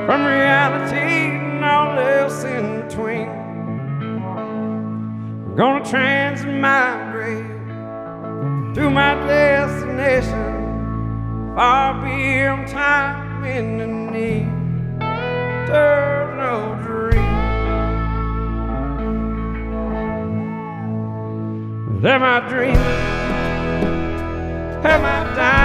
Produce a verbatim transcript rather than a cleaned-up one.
from reality and all else in between. I'm gonna transmigrate to my destination, far beyond time and the need. There's no dream. Am I dreaming? Am I dying?